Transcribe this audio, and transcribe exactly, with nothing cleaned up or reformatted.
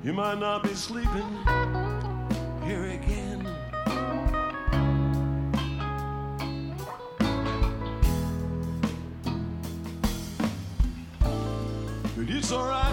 You might not be sleeping here again. But it's alright.